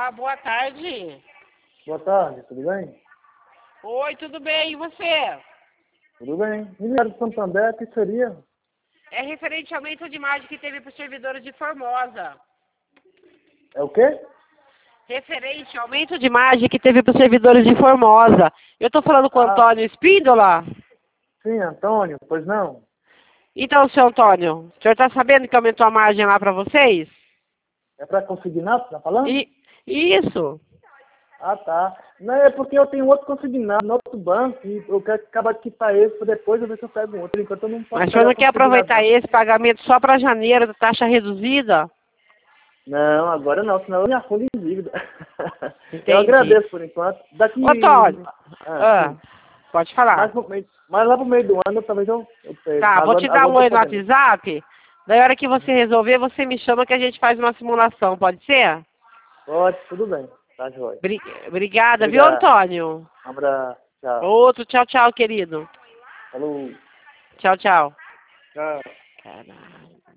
Olá, boa tarde. Boa tarde, tudo bem? Oi, tudo bem? E você? Tudo bem. Mineiro de Santander, o que seria? É referente ao aumento de margem que teve para os servidores de Formosa. É o quê? Referente ao aumento de margem que teve para os servidores de Formosa. Eu estou falando com o Ah, Antônio Espíndola? sim, Antônio, pois não? Então, seu Antônio, o senhor está sabendo que aumentou a margem lá para vocês? É para consignato, tá falando? E isso. Ah, tá. Não, é porque eu tenho outro consignado no outro banco e eu quero acabar de quitar esse para depois eu ver se eu pego um outro. Enquanto eu não posso Mas o senhor pegar não quer consignado, aproveitar não. esse pagamento só para janeiro, da taxa reduzida? Não, agora não, senão eu me afundo em dívida. Eu Entendi. agradeço por enquanto. Daqui... Antônio, sim. pode falar. Mas lá pro meio do ano talvez eu pego. Tá, vou te dar Agora um eu tô oi no podendo. WhatsApp. Daí a hora que você resolver, você me chama que a gente faz uma simulação, pode ser? Pode, tudo bem. Tá, joia. Obrigada, viu, Obrigado. Antônio? Um abraço. Tchau. Outro, tchau, tchau, querido. Falou. Tchau, tchau. Tchau. Caralho.